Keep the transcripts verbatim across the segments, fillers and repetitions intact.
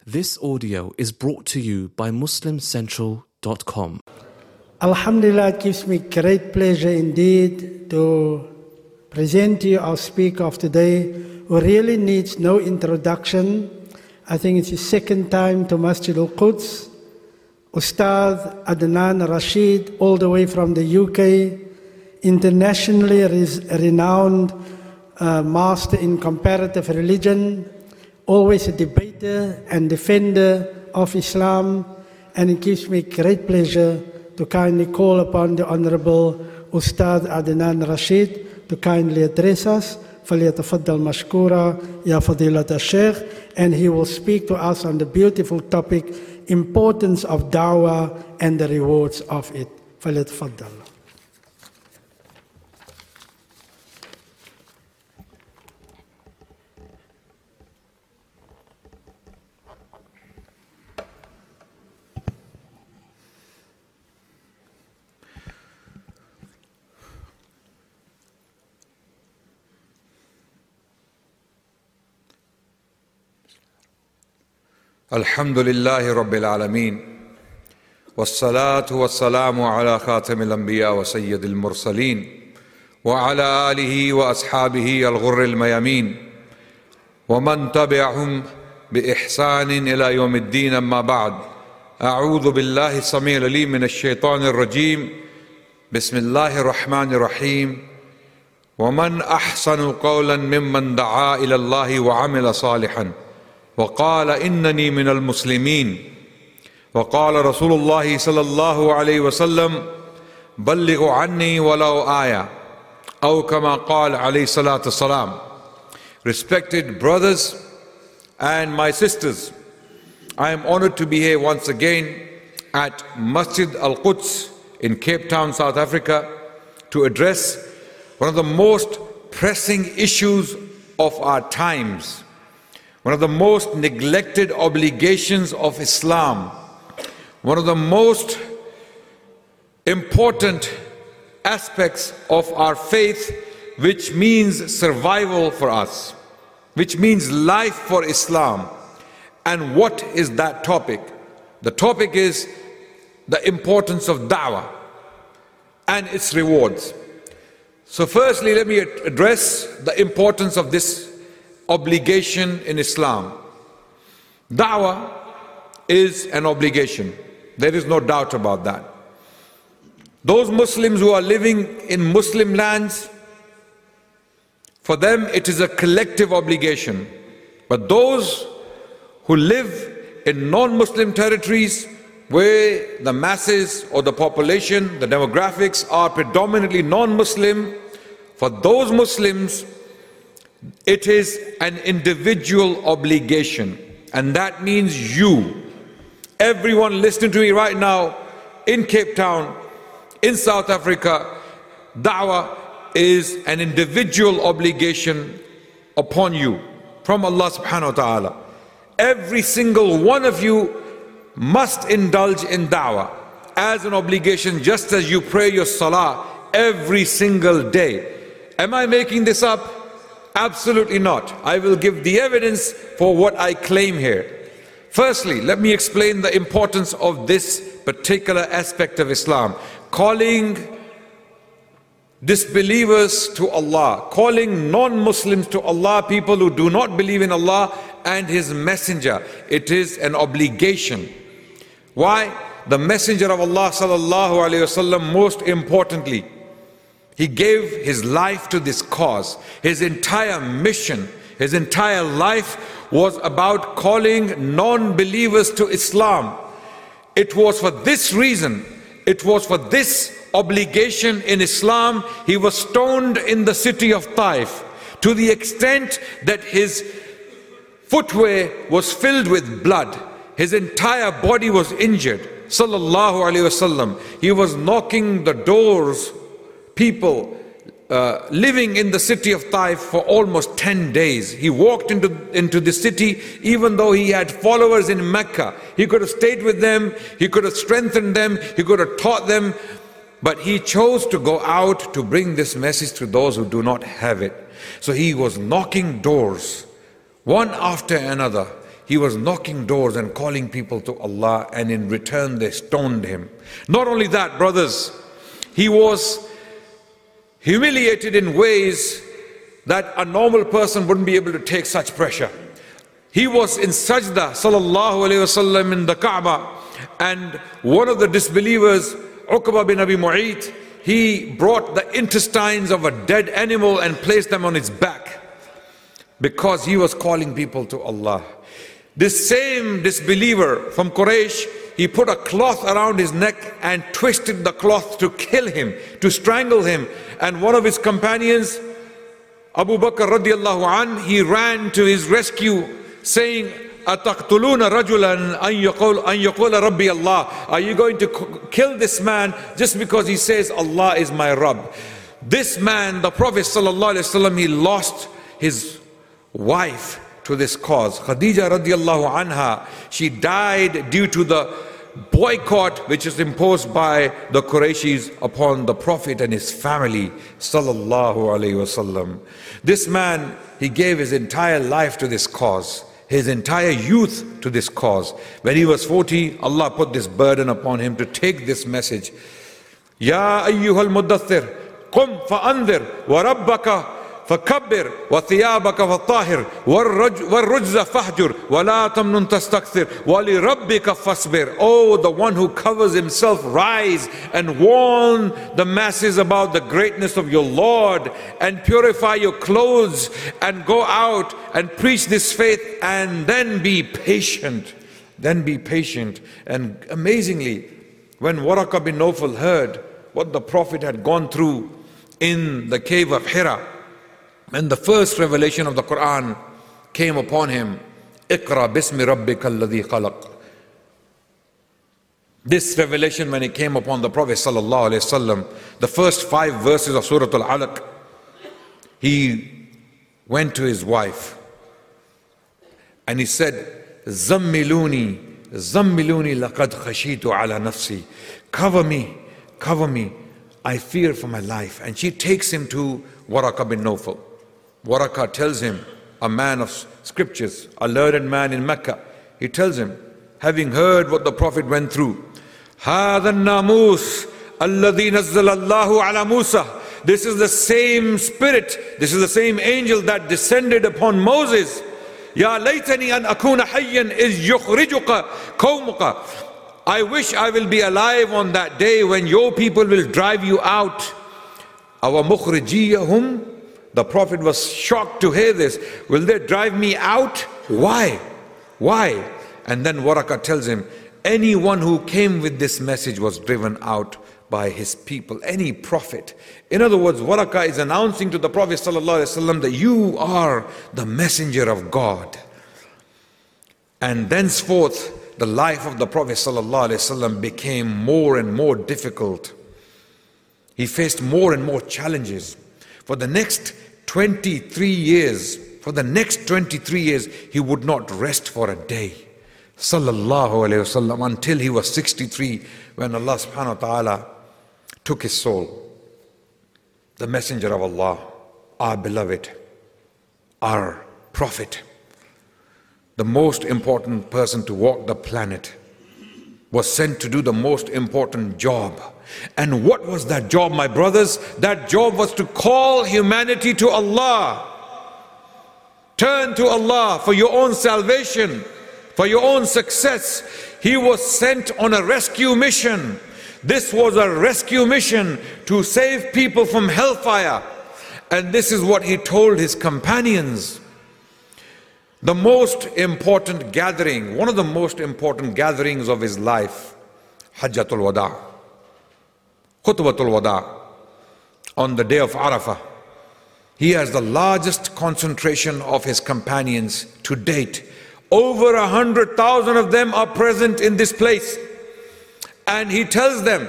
This audio is brought to you by muslim central dot com. Alhamdulillah, it gives me great pleasure indeed to present to you our speaker of today, who really needs no introduction. I think it's his second time to Masjid Al-Quds. Ustad Adnan Rashid, all the way from the U K, internationally renowned uh, master in comparative religion, always a debater and defender of Islam, and it gives me great pleasure to kindly call upon the Honorable Ustad Adnan Rashid to kindly address us. فليتفضل مشكورا يا فضيلة الشيخ, and he will speak to us on the beautiful topic, importance of da'wah and the rewards of it. فليتفضل. Alhamdulillahi Rabbil Alameen, wassalatu wassalamu ala khatamil anbiya wa sayyidil mursaleen, wa ala alihi wa ashabihi al-ghurril mayamin, wa man tabi'ahum bi ihsanin ila yawmiddin, amma ba'd. A'udhu billahi as-sami'il alim minash shaitanir rajim. Bismillahir rahmanir rahim. Wa man ahsanu qawlan mimman da'a ila Allahi wa 'amila salihan وقال إنني من المسلمين وقال رسول الله صلى الله عليه وسلم بلغوا عني ولو آية أو كما قال عليه الصلاة والسلام. Respected brothers and my sisters, I am honored to be here once again at Masjid Al-Quds in Cape Town, South Africa, to address one of the most pressing issues of our times, one of the most neglected obligations of Islam, one of the most important aspects of our faith, which means survival for us, which means life for Islam. And what is that topic? The topic is the importance of da'wah and its rewards. So firstly, let me address the importance of this obligation in Islam. Da'wah is an obligation. There is no doubt about that. Those Muslims who are living in Muslim lands, for them it is a collective obligation. But those who live in non-Muslim territories, where the masses or the population, the demographics are predominantly non-Muslim, for those Muslims it is an individual obligation. And that means you, everyone listening to me right now in Cape Town, in South Africa, da'wah is an individual obligation upon you from Allah subhanahu wa ta'ala. Every single one of you must indulge in da'wah as an obligation, just as you pray your salah every single day. Am I making this up? Absolutely not. I will give the evidence for what I claim here. Firstly, let me explain the importance of this particular aspect of Islam. Calling disbelievers to Allah, calling non-Muslims to Allah, people who do not believe in Allah and His Messenger. It is an obligation. Why? The Messenger of Allah sallallahu alaihi wasallam, most importantly, he gave his life to this cause. His entire mission, his entire life was about calling non-believers to Islam. It was for this reason, it was for this obligation in Islam, he was stoned in the city of Taif, to the extent that his footwear was filled with blood. His entire body was injured. Sallallahu alaihi wasallam. He was knocking the doors, people uh, living in the city of Taif for almost ten days. He walked into, into the city even though he had followers in Mecca. He could have stayed with them, he could have strengthened them, he could have taught them, but he chose to go out to bring this message to those who do not have it. So he was knocking doors, one after another. he was knocking doors and calling people to Allah, and in return they stoned him. Not only that, brothers, he was humiliated in ways that a normal person wouldn't be able to take such pressure. He was in sajda, sallallahu alayhi wasallam, in the Kaaba, and one of the disbelievers, Uqba bin Abi Mu'ayt, he brought the intestines of a dead animal and placed them on its back because he was calling people to Allah. This same disbeliever from Quraysh, he put a cloth around his neck and twisted the cloth to kill him, to strangle him. And one of his companions, Abu Bakr radiallahu anh, he ran to his rescue saying, أَتَقْتُلُونَ رَجُلًا أَن يَقُولَ أَن يَقُولَ رَبِّي اللَّهِ. Are you going to kill this man just because he says Allah is my Rabb? This man, the Prophet sallallahu alaihi wasallam, he lost his wife to this cause. Khadija radiallahu anha, she died due to the boycott which is imposed by the Qurayshis upon the Prophet and his family sallallahu alaihi wasallam. This man, he gave his entire life to this cause, his entire youth to this cause. When he was forty, Allah put this burden upon him to take this message. Ya ayyuhal muddathir, qum fa'anzir wa rabbaka فكبر وثيابك فطاهر والرجز فاهجر ولا تمنن تستكثر ولربك فاصبر. Oh, the one who covers himself, rise and warn the masses about the greatness of your Lord, and purify your clothes and go out and preach this faith, and then be patient. Then be patient. And amazingly, when Waraqah bin Nawfal heard what the Prophet had gone through in the cave of Hira, when the first revelation of the Quran came upon him, Iqra bismi rabbika alladhi khalaq. This revelation, when it came upon the Prophet sallallahu alaihi wasallam, the first five verses of Surah Al-Alaq, he went to his wife and he said, Zammiluni, Zammiluni laqad khashitu ala nafsi. Cover me, cover me, I fear for my life. And she takes him to Waraqah bin Nawfal. Waraqah tells him, a man of scriptures, a learned man in Mecca, he tells him, having heard what the Prophet went through, هَذَا النَّامُوسِ الَّذِي نَزَّلَ اللَّهُ عَلَى مُوسَى. This is the same spirit, this is the same angel that descended upon Moses. يَا لَيْتَنِي أَنْ أَكُونَ حَيًّا إِذْ يُخْرِجُكَ قَوْمُكَ. I wish I will be alive on that day when your people will drive you out. Our مُخْرِجِيَهُمْ. The Prophet was shocked to hear this. Will they drive me out? Why? Why? And then Waraqah tells him, anyone who came with this message was driven out by his people. Any prophet. In other words, Waraqah is announcing to the Prophet ﷺ that you are the messenger of God. And thenceforth, the life of the Prophet ﷺ became more and more difficult. He faced more and more challenges. For the next twenty-three years, for the next twenty-three years, he would not rest for a day. Sallallahu alayhi wasallam, until he was sixty-three, when Allah subhanahu wa ta'ala took his soul. The messenger of Allah, our beloved, our prophet, the most important person to walk the planet, was sent to do the most important job. And what was that job, my brothers? That job was to call humanity to Allah. Turn to Allah for your own salvation, for your own success. He was sent on a rescue mission. This was a rescue mission to save people from hellfire. And this is what he told his companions. The most important gathering, one of the most important gatherings of his life, Hajjatul Wada, Khutbatul Wada, on the day of Arafah. He has the largest concentration of his companions to date. Over a hundred thousand of them are present in this place. And he tells them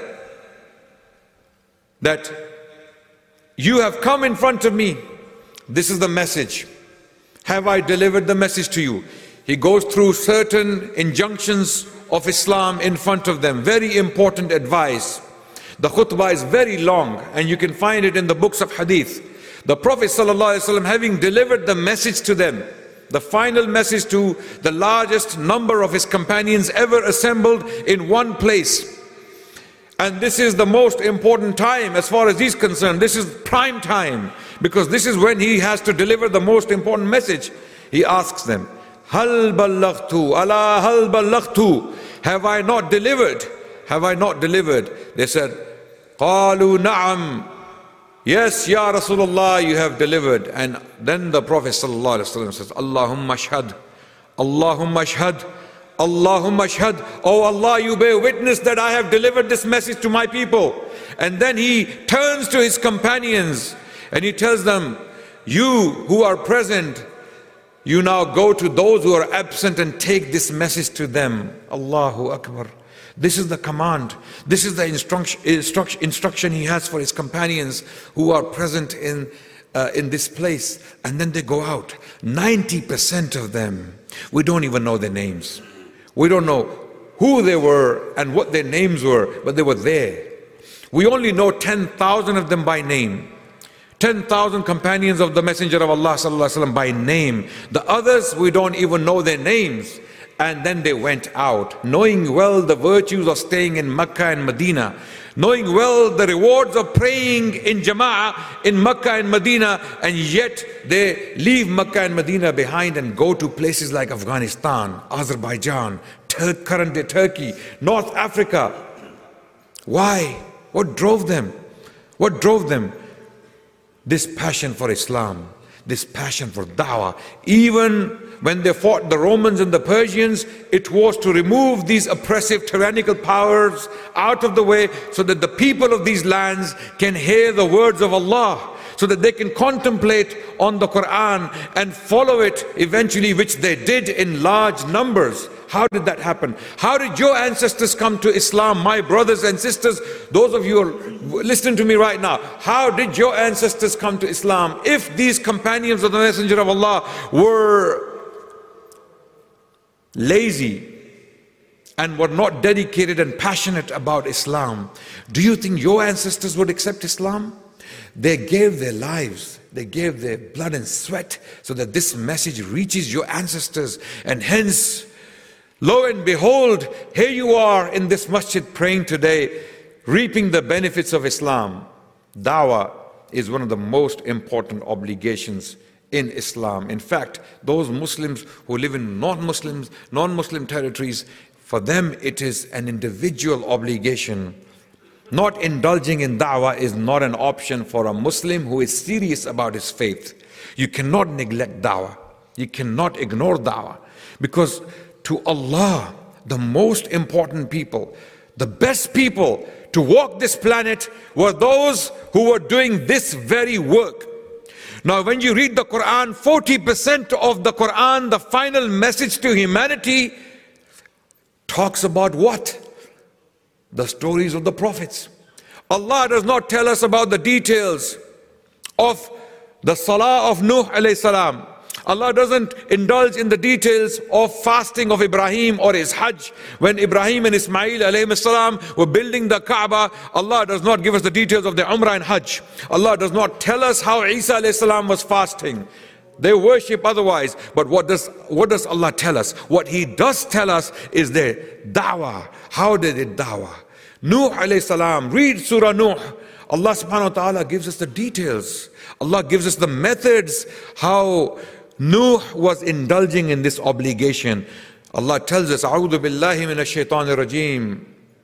that you have come in front of me. This is the message. Have I delivered the message to you? He goes through certain injunctions of Islam in front of them. Very important advice. The khutbah is very long, and you can find it in the books of hadith. The Prophet ﷺ, having delivered the message to them, the final message to the largest number of his companions ever assembled in one place. And this is the most important time as far as he's concerned. This is prime time, because this is when he has to deliver the most important message. He asks them, Hal ballaghtu, ala hal ballaghtu, have I not delivered? Have I not delivered? They said, Qalu na'am, yes, Ya Rasulullah, you have delivered. And then the Prophet sallallahu alaihi wasallam says, Allahumma ashhad, Allahumma ashhad, Allahumma ashhad. Oh Allah, you bear witness that I have delivered this message to my people. And then he turns to his companions and he tells them, you who are present, you now go to those who are absent and take this message to them. Allahu Akbar. This is the command. This is the instruction, instruction, instruction he has for his companions who are present in, uh, in this place. And then they go out. ninety percent of them, we don't even know their names. We don't know who they were and what their names were, but they were there. We only know ten thousand of them by name. ten thousand companions of the Messenger of Allah sallallahu alaihi wasallam by name. The others, we don't even know their names. And then they went out, knowing well the virtues of staying in Mecca and Medina, knowing well the rewards of praying in Jama'ah in Mecca and Medina, and yet they leave Mecca and Medina behind and go to places like Afghanistan, Azerbaijan, Tur- current day Turkey, North Africa. Why? What drove them? What drove them? This passion for Islam, this passion for da'wah. Even when they fought the Romans and the Persians, it was to remove these oppressive tyrannical powers out of the way so that the people of these lands can hear the words of Allah, so that they can contemplate on the Quran and follow it eventually, which they did in large numbers. How did that happen? How did your ancestors come to Islam? My brothers and sisters, those of you who are listening to me right now, how did your ancestors come to Islam? If these companions of the Messenger of Allah were lazy and were not dedicated and passionate about Islam, do you think your ancestors would accept Islam? They gave their lives, they gave their blood and sweat so that this message reaches your ancestors. And hence, lo and behold, here you are in this masjid praying today, reaping the benefits of Islam. Dawah is one of the most important obligations in Islam. In fact, those Muslims who live in non-Muslims, non-Muslim territories, for them it is an individual obligation. Not indulging in da'wah is not an option for a Muslim who is serious about his faith. You cannot neglect da'wah. You cannot ignore da'wah. Because to Allah, the most important people, the best people to walk this planet were those who were doing this very work. Now when you read the Quran, forty percent of the Quran, the final message to humanity, talks about what? The stories of the prophets. Allah does not tell us about the details of the salah of Nuh alayhi salam. Allah doesn't indulge in the details of fasting of Ibrahim or his Hajj. When Ibrahim and Ismail alayhi salam were building the Kaaba, Allah does not give us the details of the Umrah and Hajj. Allah does not tell us how Isa alayhi salam was fasting. They worship otherwise. But what does, what does Allah tell us? What He does tell us is their da'wah. How did it da'wah? Nuh alayhi salam, read Surah Nuh. Allah subhanahu wa ta'ala gives us the details. Allah gives us the methods how Nuh was indulging in this obligation. Allah tells us, A'udhu billahi minash shaitanir rajeem.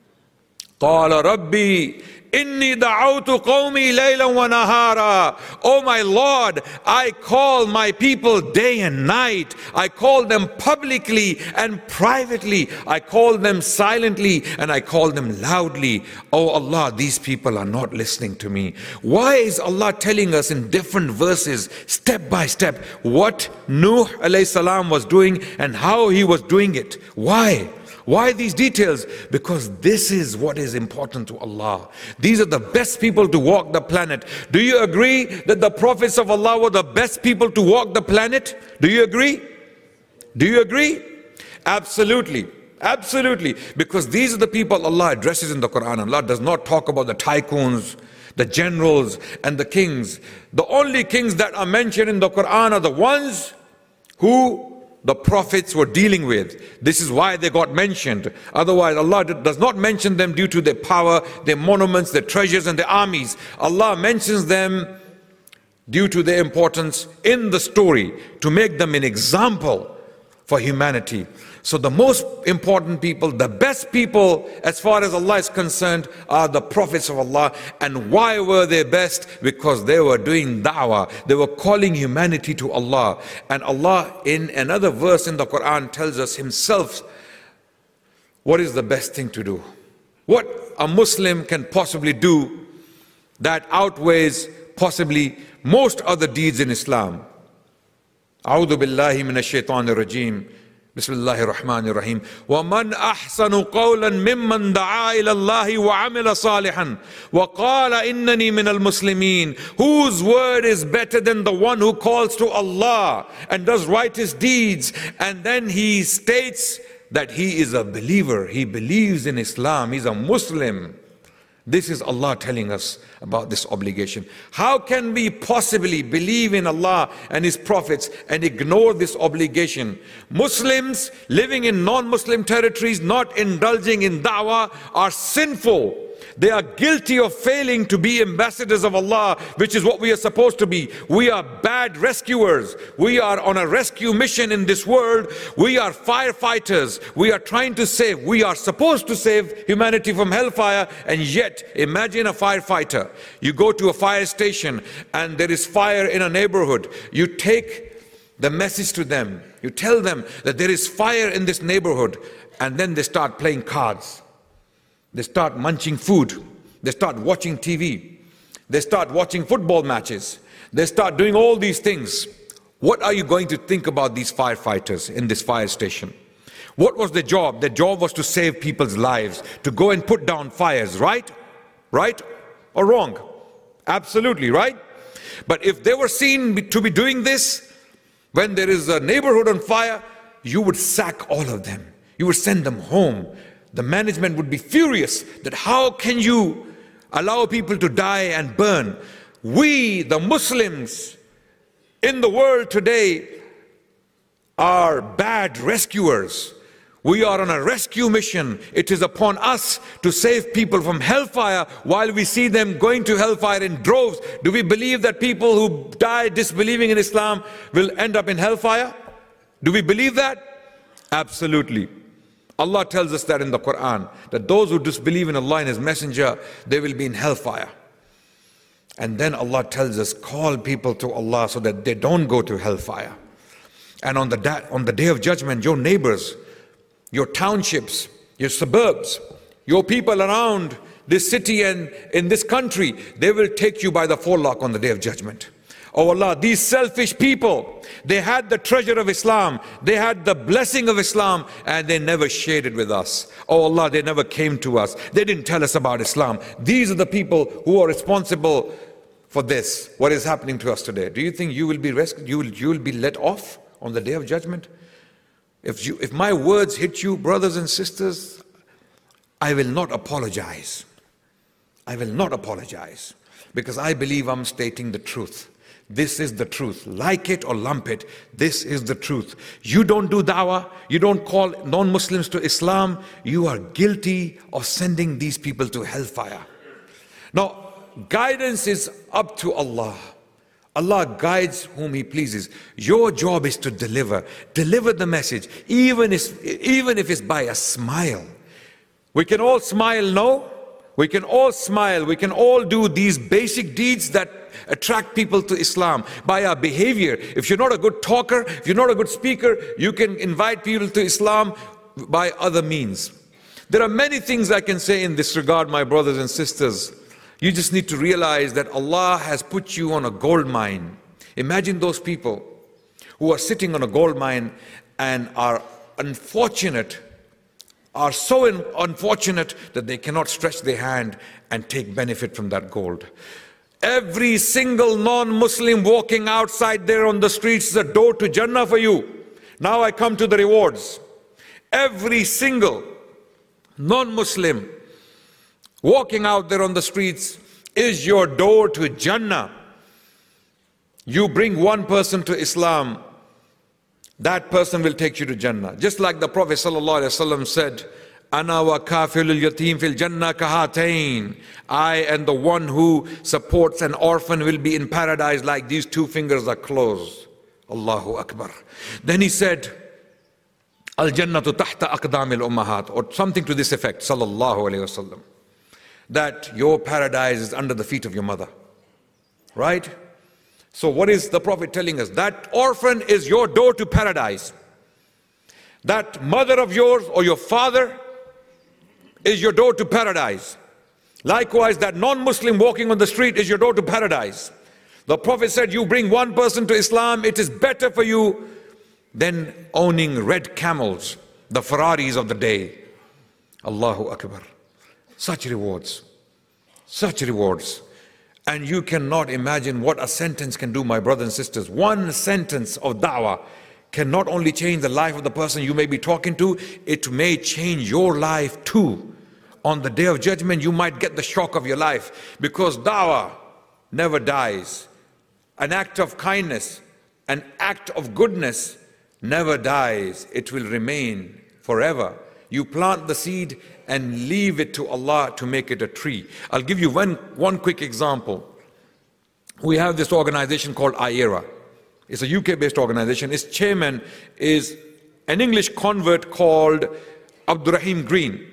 Qala Rabbi inni da'awtu qawmi laylan wa nahara. Oh my Lord, I call my people day and night. I call them publicly and privately. I call them silently and I call them loudly. Oh Allah, these people are not listening to me. Why is Allah telling us in different verses, step by step, what Nuh alayhi salam was doing and how he was doing it? Why? Why these details? Because this is what is important to Allah. These are the best people to walk the planet. Do you agree that the prophets of Allah were the best people to walk the planet? Do you agree? Do you agree? Absolutely. Absolutely. Because these are the people Allah addresses in the Quran. Allah does not talk about the tycoons, the generals and the kings. The only kings that are mentioned in the Quran are the ones who the prophets were dealing with. This is why they got mentioned. Otherwise, Allah does not mention them due to their power, their monuments, their treasures, and their armies. Allah mentions them due to their importance in the story, to make them an example for humanity. So the most important people, the best people as far as Allah is concerned, are the prophets of Allah. And why were they best? Because they were doing da'wah. They were calling humanity to Allah. And Allah in another verse in the Quran tells us himself what is the best thing to do. What a Muslim can possibly do that outweighs possibly most other deeds in Islam. A'udhu billahi minash shaitanir rajim. Bismillahir Rahmanir Rahim. وَمَنْ أَحْسَنُ قَوْلًا مِمَّنْ دَعَا إِلَى اللَّهِ وَعَمِلَ صَالِحًا وَقَالَ إِنَّنِي مِنَ الْمُسْلِمِينَ. Whose word is better than the one who calls to Allah and does righteous deeds, and then he states that he is a believer, he believes in Islam, he's a Muslim. This is Allah telling us about this obligation. How can we possibly believe in Allah and His prophets and ignore this obligation? Muslims living in non-Muslim territories, not indulging in da'wah, are sinful. They are guilty of failing to be ambassadors of Allah, which is what we are supposed to be. We are bad rescuers. We are on a rescue mission in this world. We are firefighters. We are trying to save. We are supposed to save humanity from hellfire. And yet, imagine a firefighter. You go to a fire station and there is fire in a neighborhood. You take the message to them. You tell them that there is fire in this neighborhood. And then they start playing cards. They start munching food. They start watching T V. They start watching football matches. They start doing all these things. What are you going to think about these firefighters in this fire station? What was their job? Their job was to save people's lives, to go and put down fires, right? Right or wrong? Absolutely, right? But if they were seen to be doing this, when there is a neighborhood on fire, you would sack all of them. You would send them home. The management would be furious that how can you allow people to die and burn? We, the Muslims in the world today, are bad rescuers. We are on a rescue mission. It is upon us to save people from hellfire while we see them going to hellfire in droves. Do we believe that people who die disbelieving in Islam will end up in hellfire? Do we believe that? Absolutely. Allah tells us that in the Quran, that those who disbelieve in Allah and His Messenger, they will be in hellfire. And then Allah tells us, call people to Allah so that they don't go to hellfire. And on the, da on the day of judgment, your neighbors, your townships, your suburbs, your people around this city and in this country, they will take you by the forelock on the day of judgment. Oh Allah, these selfish people, they had the treasure of Islam, they had the blessing of Islam, and they never shared it with us. Oh Allah, they never came to us. They didn't tell us about Islam. These are the people who are responsible for this, what is happening to us today. Do you think you will be rescued, you will, you will be let off on the day of judgment? If, you, if my words hit you, brothers and sisters, I will not apologize. I will not apologize, because I believe I'm stating the truth. This is the truth. Like it or lump it, this is the truth. You don't do da'wah, you don't call non-Muslims to Islam, you are guilty of sending these people to hellfire. Now, guidance is up to Allah. Allah guides whom He pleases. Your job is to deliver. Deliver the message, even if, even if it's by a smile. We can all smile, no? We can all smile. We can all do these basic deeds that attract people to Islam by our behavior. If you're not a good talker, if you're not a good speaker, you can invite people to Islam by other means. There are many things I can say in this regard, my brothers and sisters. You just need to realize that Allah has put you on a gold mine. Imagine those people who are sitting on a gold mine and are unfortunate, are so unfortunate that they cannot stretch their hand and take benefit from that gold. Every single non-Muslim walking outside there on the streets is a door to Jannah for you. Now I come to the rewards. Every single non-Muslim walking out there on the streets is your door to Jannah. You bring one person to Islam, that person will take you to Jannah. Just like the Prophet ﷺ said, Ana wa kafilul yatim fil jannah kahatain. I and the one who supports an orphan will be in paradise like these two fingers are closed. Allahu Akbar. Then he said, Al jannatu tahta aqdamil ummahat, or something to this effect, sallallahu alayhi wasallam, that your paradise is under the feet of your mother. Right? So what is the Prophet telling us? That orphan is your door to paradise. That mother of yours or your father is your door to paradise. Likewise, that non-Muslim walking on the street is your door to paradise. The Prophet said, you bring one person to Islam, it is better for you than owning red camels, the Ferraris of the day. Allahu Akbar. Such rewards. Such rewards. And you cannot imagine what a sentence can do, my brothers and sisters. One sentence of da'wah can not only change the life of the person you may be talking to, it may change your life too. On the day of judgment, you might get the shock of your life, because da'wah never dies. An act of kindness, an act of goodness never dies. It will remain forever. You plant the seed and leave it to Allah to make it a tree. I'll give you one, one quick example. We have this organization called I E R A. It's a U K-based organization. Its chairman is an English convert called Abdurrahim Green.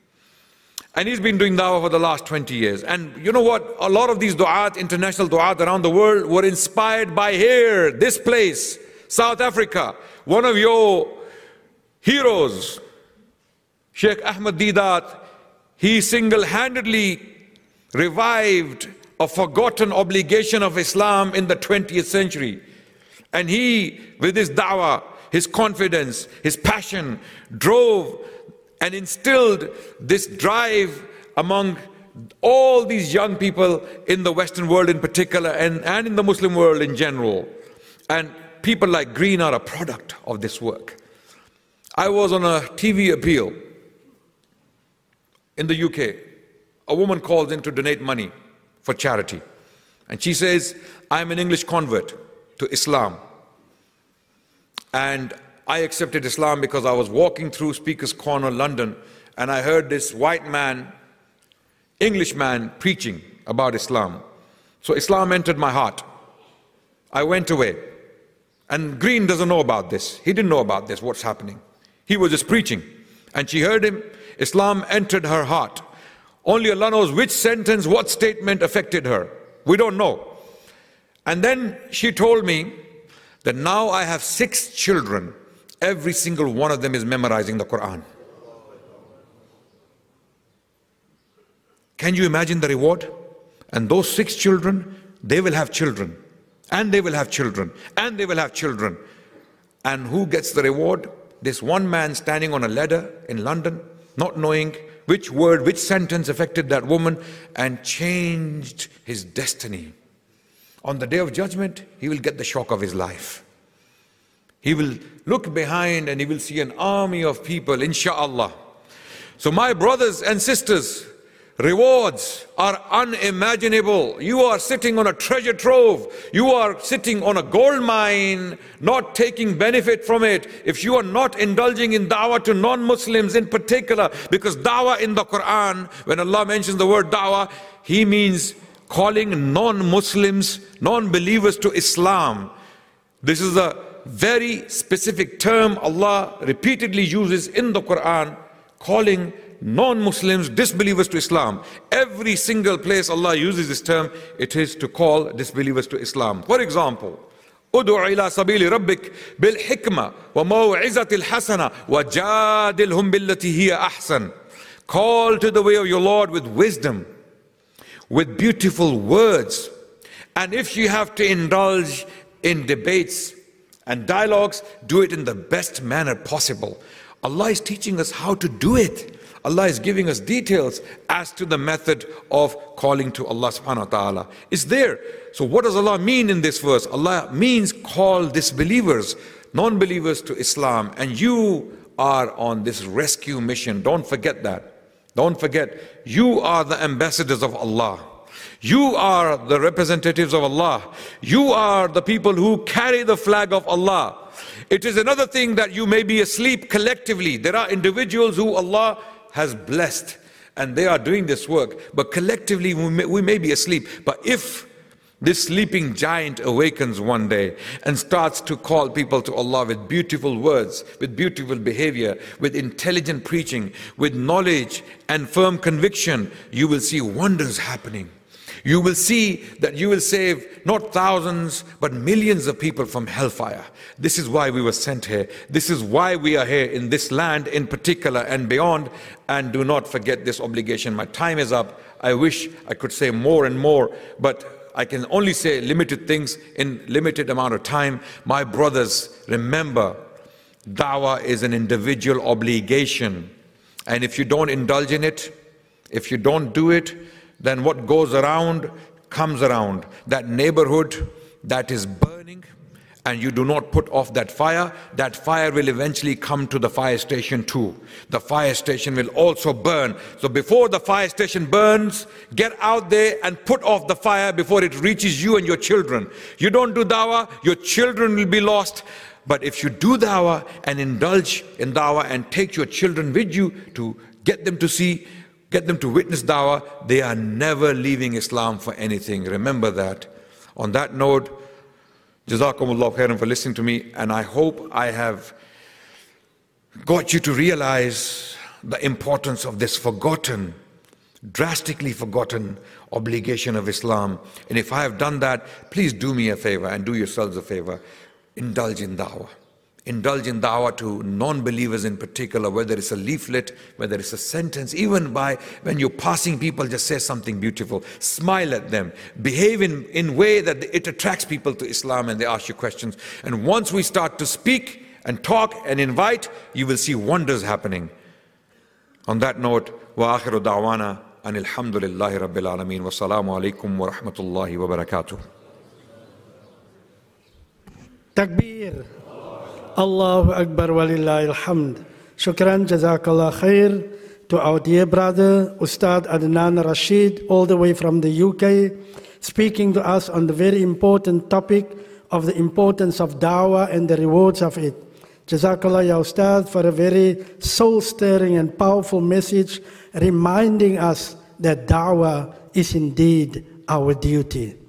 And he's been doing dawah for the last twenty years. And you know what? A lot of these du'at, international du'at around the world, were inspired by here, this place, South Africa. One of your heroes, Sheikh Ahmed Deedat, he single-handedly revived a forgotten obligation of Islam in the twentieth century. And he, with his da'wah, his confidence, his passion, drove and instilled this drive among all these young people in the Western world in particular, and, and in the Muslim world in general. And people like Green are a product of this work. I was on a T V appeal in the U K. A woman calls in to donate money for charity. And she says, I'm an English convert to Islam. And I accepted Islam because I was walking through Speaker's Corner, London, and I heard this white man, English man, preaching about Islam. So Islam entered my heart. I went away. And Green doesn't know about this. He didn't know about this, what's happening. He was just preaching. And she heard him. Islam entered her heart. Only Allah knows which sentence, what statement affected her. We don't know. And then she told me that now I have six children. Every single one of them is memorizing the Quran. Can you imagine the reward? And those six children, they will have children. And they will have children. And they will have children. And who gets the reward? This one man standing on a ladder in London, not knowing which word, which sentence affected that woman and changed his destiny. On the day of judgment, he will get the shock of his life. He will look behind and he will see an army of people, insha'Allah. So my brothers and sisters, rewards are unimaginable. You are sitting on a treasure trove. You are sitting on a gold mine, not taking benefit from it. If you are not indulging in da'wah to non-Muslims in particular, because da'wah in the Quran, when Allah mentions the word da'wah, He means calling non-Muslims, non-believers to Islam. This is a very specific term Allah repeatedly uses in the Quran, calling non-Muslims, disbelievers to Islam. Every single place Allah uses this term, it is to call disbelievers to Islam. For example, Udu' ila sabili rabbik bil hikmah wa maw'izatil hasana wa jadilhum billati hiya ahsan. Call to the way of your Lord with wisdom, with beautiful words. And if you have to indulge in debates and dialogues, do it in the best manner possible. Allah is teaching us how to do it. Allah is giving us details as to the method of calling to Allah subhanahu wa ta'ala. It's there. So what does Allah mean in this verse? Allah means call disbelievers, non-believers to Islam. And you are on this rescue mission. Don't forget that. Don't forget, you are the ambassadors of Allah. You are the representatives of Allah. You are the people who carry the flag of Allah. It is another thing that you may be asleep collectively. There are individuals who Allah has blessed and they are doing this work, but collectively we may, we may be asleep. But if this sleeping giant awakens one day and starts to call people to Allah with beautiful words, with beautiful behavior, with intelligent preaching, with knowledge and firm conviction, you will see wonders happening. You will see that you will save not thousands but millions of people from hellfire. This is why we were sent here. This is why we are here in this land in particular and beyond. And do not forget this obligation. My time is up. I wish I could say more and more, but I can only say limited things in limited amount of time. My brothers, remember, da'wah is an individual obligation. And if you don't indulge in it, if you don't do it, then what goes around comes around. That neighborhood that is burning and you do not put off that fire, that fire will eventually come to the fire station too. The fire station will also burn. So before the fire station burns, get out there and put off the fire before it reaches you and your children. You don't do dawah, your children will be lost. But if you do dawah and indulge in dawah and take your children with you to get them to see, get them to witness dawah, they are never leaving Islam for anything. Remember that. On that note, Jazakumullah khairan for listening to me, and I hope I have got you to realize the importance of this forgotten, drastically forgotten obligation of Islam. And if I have done that, please do me a favor and do yourselves a favor. Indulge in da'wah. Indulge in da'wah to non-believers in particular, whether it's a leaflet, whether it's a sentence, even by when you're passing people, just say something beautiful. Smile at them. Behave in in way that it attracts people to Islam and they ask you questions. And once we start to speak and talk and invite, you will see wonders happening. On that note, wa akhiru da'wana anil hamdulillahi rabbil alameen wa salamu alaykum wa rahmatullahi wa barakatuh. Takbir. Allahu Akbar walillahi alhamd. Shukran, Jazakallah khair to our dear brother, Ustad Adnan Rashid, all the way from the U K, speaking to us on the very important topic of the importance of da'wah and the rewards of it. Jazakallah ya Ustad for a very soul-stirring and powerful message, reminding us that da'wah is indeed our duty.